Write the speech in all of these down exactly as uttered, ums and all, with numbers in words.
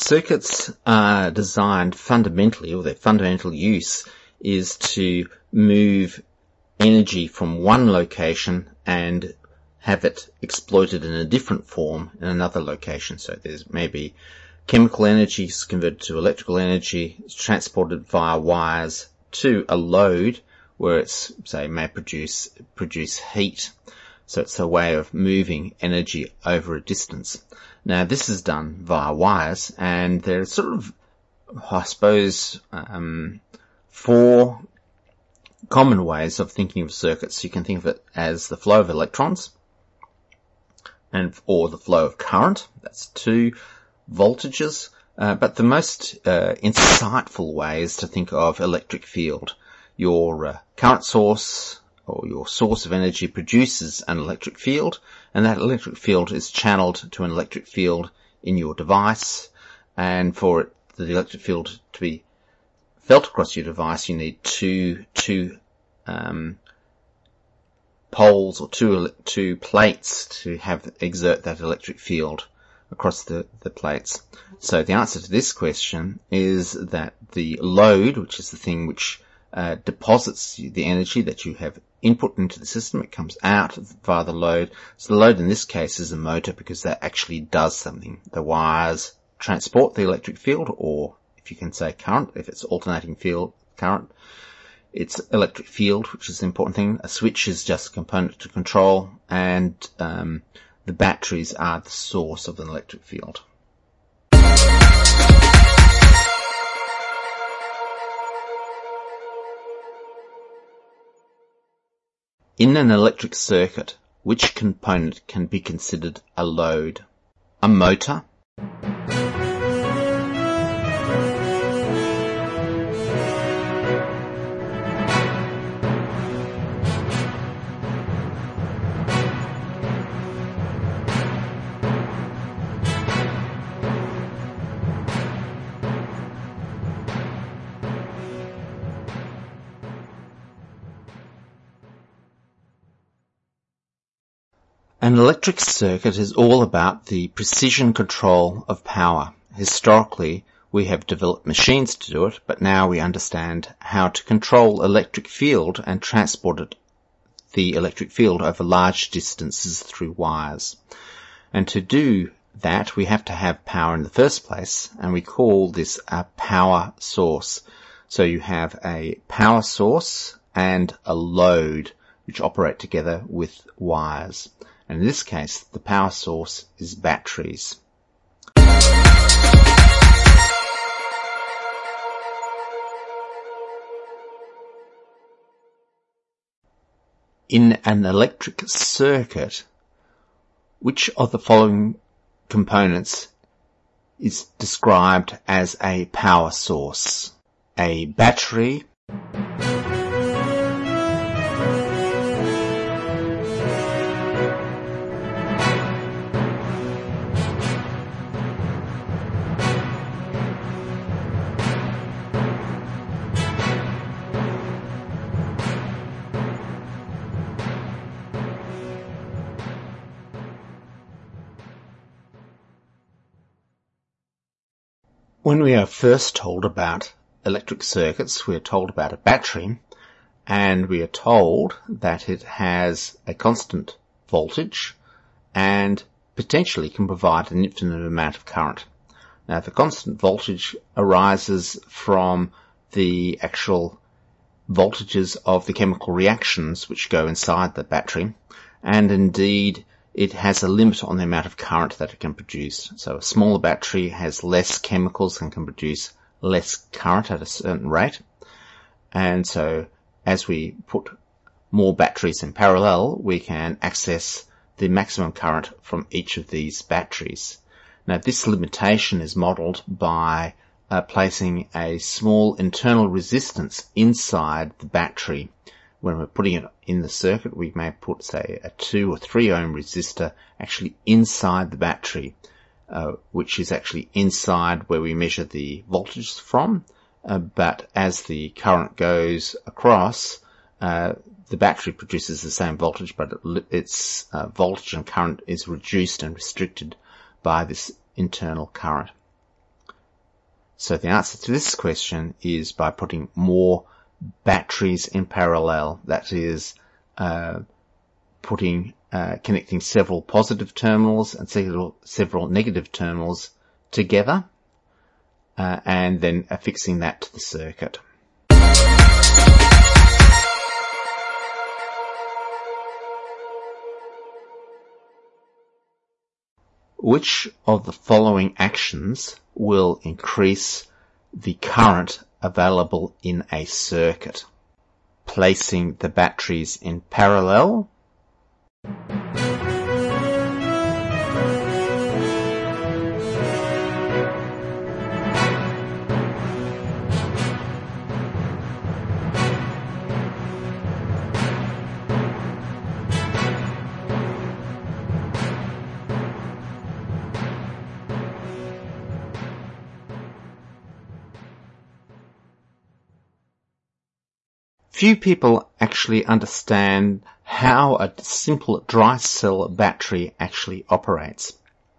Circuits are designed fundamentally, or their fundamental use is to move energy from one location and have it exploited in a different form in another location. So there's maybe chemical energy is converted to electrical energy, it's transported via wires to a load where it's, say, may produce produce heat. So it's a way of moving energy over a distance. Now this is done via wires, and there's sort of, I suppose, um, four common ways of thinking of circuits. You can think of it as the flow of electrons, and or the flow of current. That's two voltages. Uh, but the most uh, insightful way is to think of electric field. Your uh, current source or your source of energy produces an electric field, and that electric field is channeled to an electric field in your device. And for it, the electric field to be felt across your device, you need two two um, poles or two two plates to have exert that electric field across the, the plates. So the answer to this question is that the load, which is the thing which uh, deposits the energy that you have input into the system, it comes out via the load. So the load in this case is a motor, because that actually does something. The wires transport the electric field, or if you can say current, if it's alternating field current, it's electric field, which is the important thing. A switch is just a component to control, and um, the batteries are the source of an electric field. In an electric circuit, which component can be considered a load? A motor, An electric circuit is all about the precision control of power. Historically, we have developed machines to do it, but now we understand how to control electric field and transport it, the electric field over large distances through wires. And to do that, we have to have power in the first place, and we call this a power source. So you have a power source and a load which operate together with wires. And in this case, the power source is batteries. In an electric circuit, which of the following components is described as a power source? A battery, when we are first told about electric circuits, we are told about a battery, and we are told that it has a constant voltage and potentially can provide an infinite amount of current. Now, the constant voltage arises from the actual voltages of the chemical reactions which go inside the battery, and indeed it has a limit on the amount of current that it can produce. So a smaller battery has less chemicals and can produce less current at a certain rate. And so as we put more batteries in parallel, we can access the maximum current from each of these batteries. Now this limitation is modelled by uh, placing a small internal resistance inside the battery. When we're putting it in the circuit, we may put, say, a two or three ohm resistor actually inside the battery, uh, which is actually inside where we measure the voltage from. Uh, but as the current goes across, uh, the battery produces the same voltage, but it, its uh, voltage and current is reduced and restricted by this internal current. So the answer to this question is by putting more batteries in parallel. That is, uh, putting, uh, connecting several positive terminals and several, several negative terminals together, uh, and then affixing that to the circuit. Which of the following actions will increase the current available in a circuit? Placing the batteries in parallel, few people actually understand how a simple dry cell battery actually operates.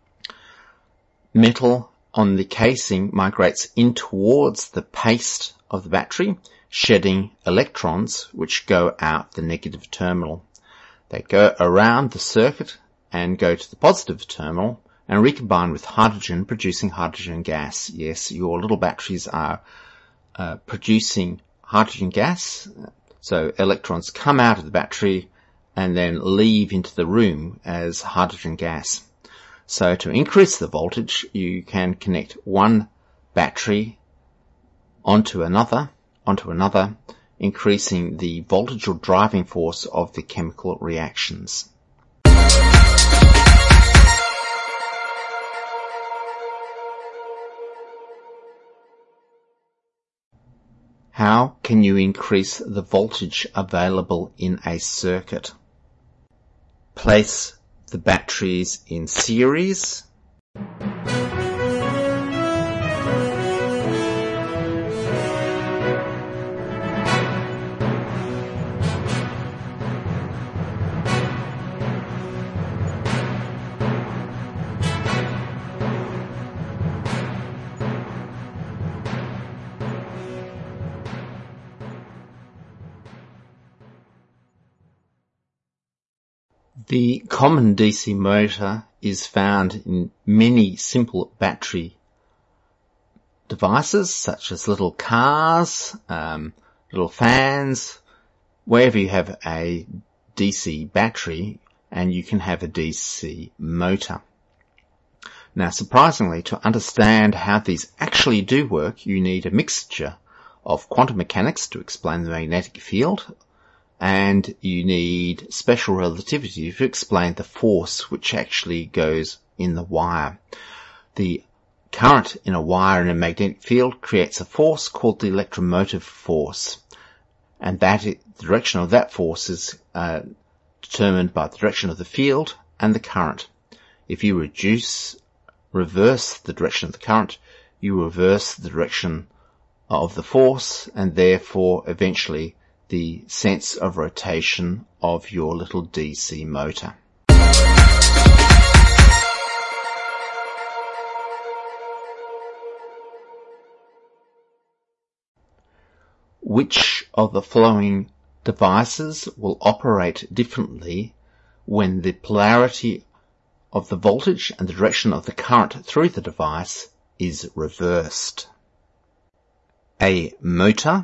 Metal on the casing migrates in towards the paste of the battery, shedding electrons which go out the negative terminal. They go around the circuit and go to the positive terminal and recombine with hydrogen, producing hydrogen gas. Yes, your little batteries are uh, producing hydrogen gas, so electrons come out of the battery and then leave into the room as hydrogen gas. So to increase the voltage, you can connect one battery onto another, onto another, increasing the voltage or driving force of the chemical reactions. How can you increase the voltage available in a circuit? Place the batteries in series. The common D C motor is found in many simple battery devices, such as little cars, um, little fans. Wherever you have a D C battery, and you can have a D C motor. Now, surprisingly, to understand how these actually do work, you need a mixture of quantum mechanics to explain the magnetic field, and you need special relativity to explain the force which actually goes in the wire. The current in a wire in a magnetic field creates a force called the electromotive force, and that the direction of that force is uh, determined by the direction of the field and the current. If you reduce, reverse the direction of the current, you reverse the direction of the force, and therefore eventually the sense of rotation of your little D C motor. Which of the following devices will operate differently when the polarity of the voltage and the direction of the current through the device is reversed? A motor,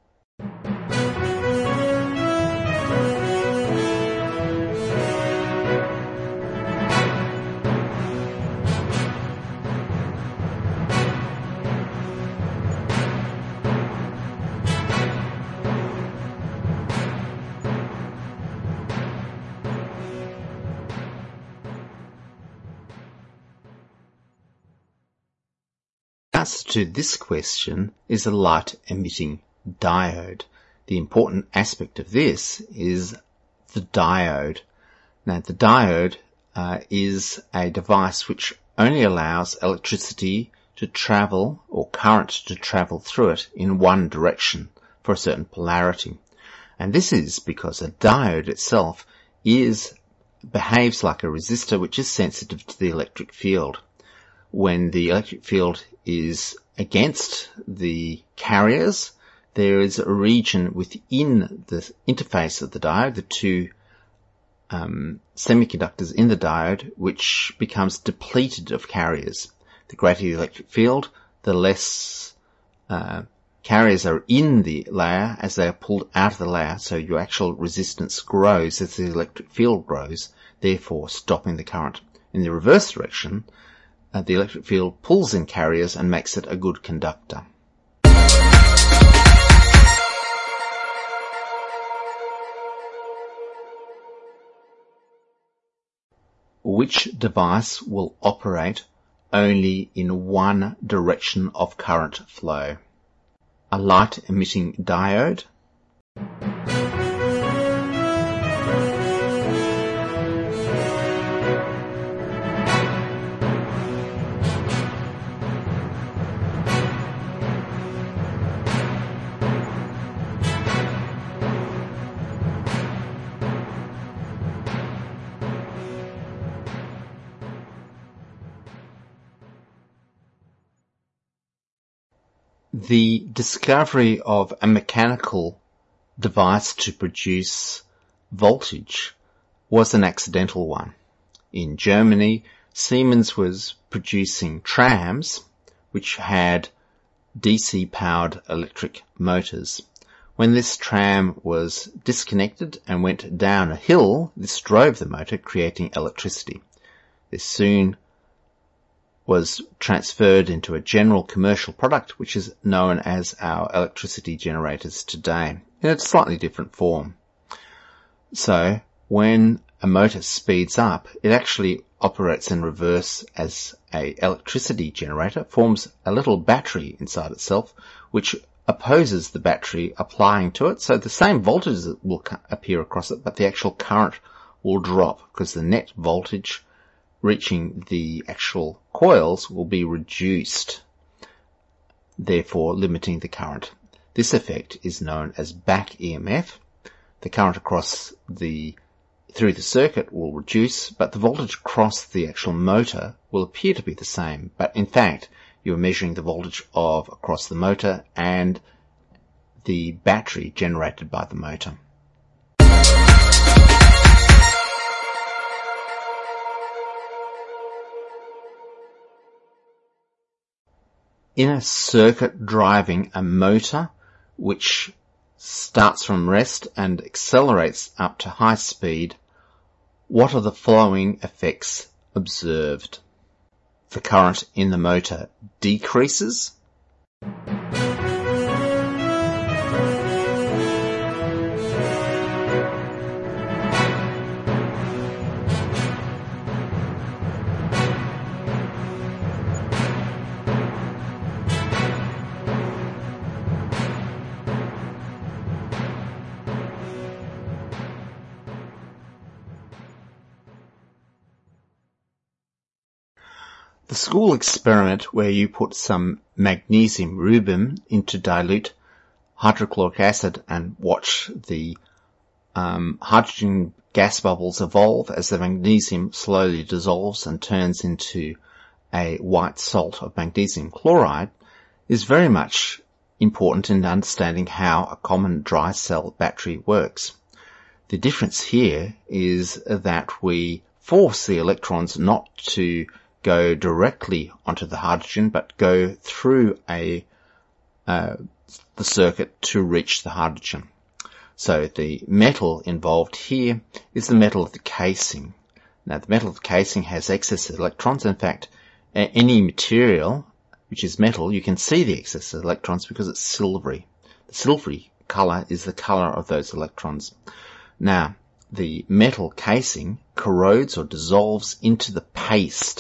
the answer to this question is a light-emitting diode. The important aspect of this is the diode. Now, the diode uh, is a device which only allows electricity to travel, or current to travel through it in one direction for a certain polarity. And this is because a diode itself is behaves like a resistor which is sensitive to the electric field. When the electric field is against the carriers, there is a region within the interface of the diode, the two um, semiconductors in the diode, which becomes depleted of carriers. The greater the electric field, the less uh, carriers are in the layer as they are pulled out of the layer, so your actual resistance grows as the electric field grows, therefore stopping the current. In the reverse direction, uh, the electric field pulls in carriers and makes it a good conductor. Which device will operate only in one direction of current flow? A light-emitting diode, the discovery of a mechanical device to produce voltage was an accidental one. In Germany, Siemens was producing trams which had D C-powered electric motors. When this tram was disconnected and went down a hill, this drove the motor, creating electricity. This soon was transferred into a general commercial product which is known as our electricity generators today, in a slightly different form. So, when a motor speeds up, it actually operates in reverse as a electricity generator, forms a little battery inside itself, which opposes the battery applying to it, so the same voltage will appear across it, but the actual current will drop because the net voltage reaching the actual coils will be reduced, therefore limiting the current. This effect is known as back E M F. The current across the through the circuit will reduce, but the voltage across the actual motor will appear to be the same, but in fact you're measuring the voltage of across the motor and the battery generated by the motor. In a circuit driving a motor which starts from rest and accelerates up to high speed, what are the following effects observed? The current in the motor decreases. The school experiment where you put some magnesium rubin into dilute hydrochloric acid and watch the um, hydrogen gas bubbles evolve as the magnesium slowly dissolves and turns into a white salt of magnesium chloride is very much important in understanding how a common dry cell battery works. The difference here is that we force the electrons not to go directly onto the hydrogen, but go through a uh, the circuit to reach the hydrogen. So the metal involved here is the metal of the casing. Now the metal of the casing has excess electrons. In fact, any material which is metal, you can see the excess electrons because it's silvery. The silvery colour is the colour of those electrons. Now the metal casing corrodes or dissolves into the paste.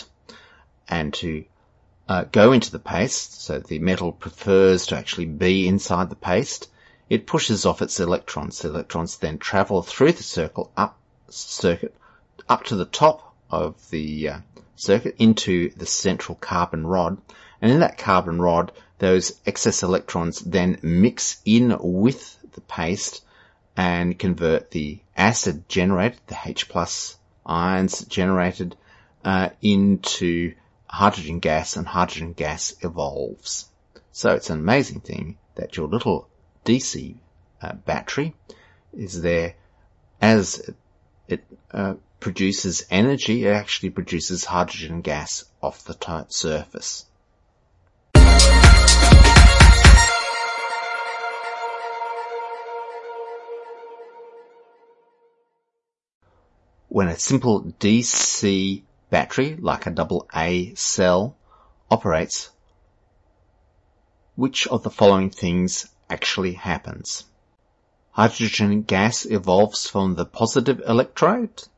And to uh, go into the paste, so the metal prefers to actually be inside the paste, it pushes off its electrons. The electrons then travel through the circle up circuit up to the top of the uh, circuit into the central carbon rod, and in that carbon rod those excess electrons then mix in with the paste and convert the acid generated, the H plus ions generated, uh, into hydrogen gas, and hydrogen gas evolves. So it's an amazing thing that your little D C uh, battery is there. As it, it uh, produces energy, it actually produces hydrogen gas off the t- surface. When a simple D C battery, like a double A cell, operates, which of the following things actually happens? Hydrogen gas evolves from the positive electrode,